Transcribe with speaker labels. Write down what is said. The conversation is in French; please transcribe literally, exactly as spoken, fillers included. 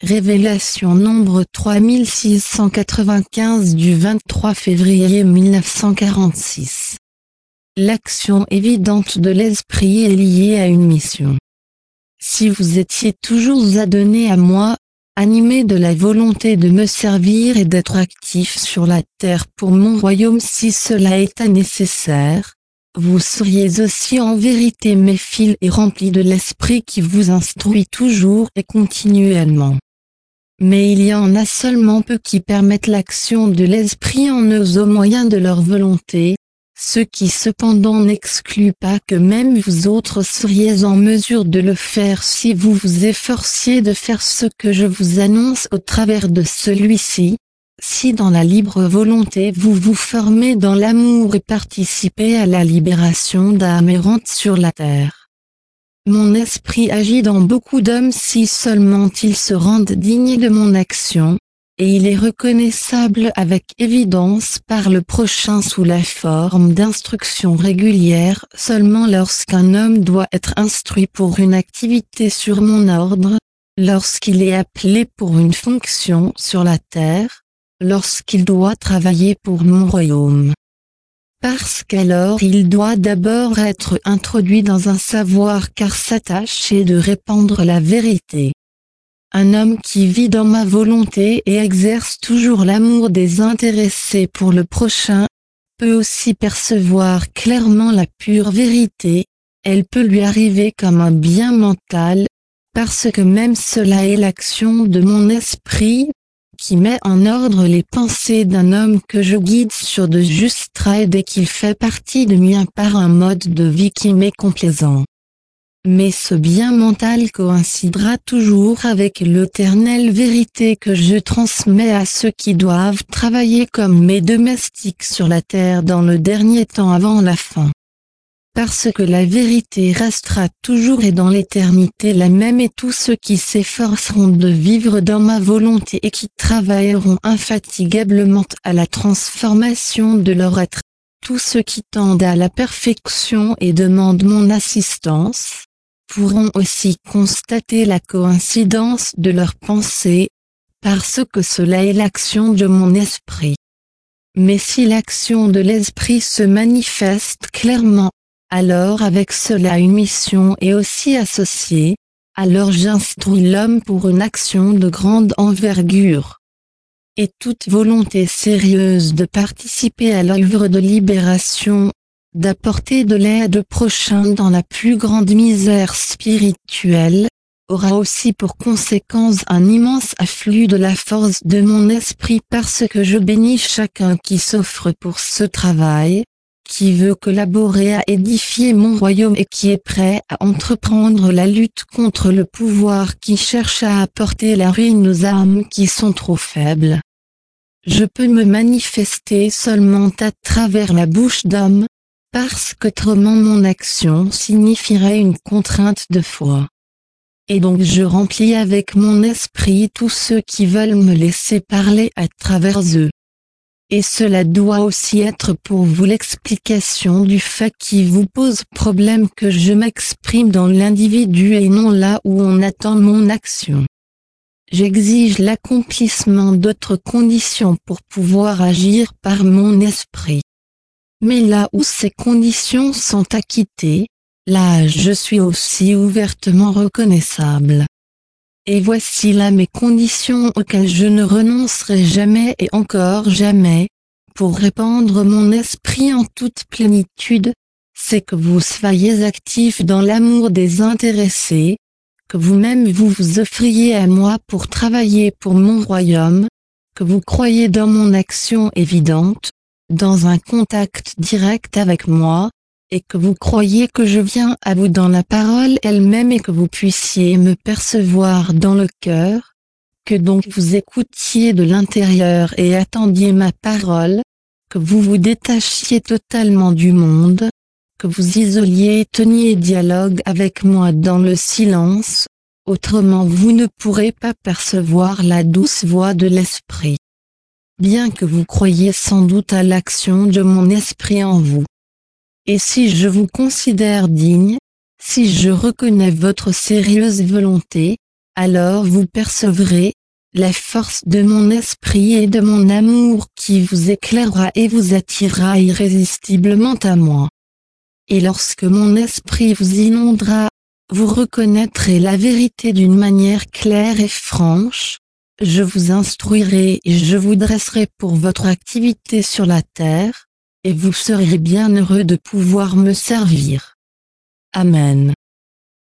Speaker 1: Révélation nombre trois mille six cent quatre-vingt-quinze du vingt-trois février mille neuf cent quarante-six. L'action évidente de l'esprit est liée à une mission. Si vous étiez toujours adonné à moi, animé de la volonté de me servir et d'être actif sur la terre pour mon royaume si cela était nécessaire, vous seriez aussi en vérité mes fils et remplis de l'esprit qui vous instruit toujours et continuellement. Mais il y en a seulement peu qui permettent l'action de l'esprit en eux au moyen de leur volonté, ce qui cependant n'exclut pas que même vous autres seriez en mesure de le faire si vous vous efforciez de faire ce que je vous annonce au travers de celui-ci, si dans la libre volonté vous vous formez dans l'amour et participez à la libération d'âmes errantes sur la terre. Mon esprit agit dans beaucoup d'hommes si seulement ils se rendent dignes de mon action, et il est reconnaissable avec évidence par le prochain sous la forme d'instructions régulières seulement lorsqu'un homme doit être instruit pour une activité sur mon ordre, lorsqu'il est appelé pour une fonction sur la terre, lorsqu'il doit travailler pour mon royaume. Parce qu'alors il doit d'abord être introduit dans un savoir car sa tâche est de répandre la vérité. Un homme qui vit dans ma volonté et exerce toujours l'amour désintéressé pour le prochain, peut aussi percevoir clairement la pure vérité, elle peut lui arriver comme un bien mental, parce que même cela est l'action de mon esprit, qui met en ordre les pensées d'un homme que je guide sur de justes traits dès qu'il fait partie de mien par un mode de vie qui m'est complaisant. Mais ce bien mental coïncidera toujours avec l'éternelle vérité que je transmets à ceux qui doivent travailler comme mes domestiques sur la terre dans le dernier temps avant la fin. Parce que la vérité restera toujours et dans l'éternité la même et tous ceux qui s'efforceront de vivre dans ma volonté et qui travailleront infatigablement à la transformation de leur être, tous ceux qui tendent à la perfection et demandent mon assistance, pourront aussi constater la coïncidence de leurs pensées, parce que cela est l'action de mon esprit. Mais si l'action de l'esprit se manifeste clairement, alors avec cela une mission est aussi associée, alors j'instruis l'homme pour une action de grande envergure. Et toute volonté sérieuse de participer à l'œuvre de libération, d'apporter de l'aide au prochain dans la plus grande misère spirituelle, aura aussi pour conséquence un immense afflux de la force de mon esprit parce que je bénis chacun qui s'offre pour ce travail, qui veut collaborer à édifier mon royaume et qui est prêt à entreprendre la lutte contre le pouvoir qui cherche à apporter la ruine aux âmes qui sont trop faibles. Je peux me manifester seulement à travers la bouche d'homme, parce qu'autrement mon action signifierait une contrainte de foi. Et donc je remplis avec mon esprit tous ceux qui veulent me laisser parler à travers eux. Et cela doit aussi être pour vous l'explication du fait qui vous pose problème que je m'exprime dans l'individu et non là où on attend mon action. J'exige l'accomplissement d'autres conditions pour pouvoir agir par mon esprit. Mais là où ces conditions sont acquittées, là je suis aussi ouvertement reconnaissable. Et voici là mes conditions auxquelles je ne renoncerai jamais et encore jamais, pour répandre mon esprit en toute plénitude, c'est que vous soyez actifs dans l'amour désintéressé, que vous-même vous vous offriez à moi pour travailler pour mon royaume, que vous croyez dans mon action évidente, dans un contact direct avec moi, et que vous croyez que je viens à vous dans la parole elle-même et que vous puissiez me percevoir dans le cœur, que donc vous écoutiez de l'intérieur et attendiez ma parole, que vous vous détachiez totalement du monde, que vous isoliez et teniez dialogue avec moi dans le silence, autrement vous ne pourrez pas percevoir la douce voix de l'esprit. Bien que vous croyiez sans doute à l'action de mon esprit en vous. Et si je vous considère digne, si je reconnais votre sérieuse volonté, Alors vous percevrez la force de mon esprit et de mon amour qui vous éclairera et vous attirera irrésistiblement à moi. Et lorsque mon esprit vous inondera, vous reconnaîtrez la vérité d'une manière claire et franche. Je vous instruirai et je vous dresserai pour votre activité sur la terre, et vous serez bien heureux de pouvoir me servir. Amen.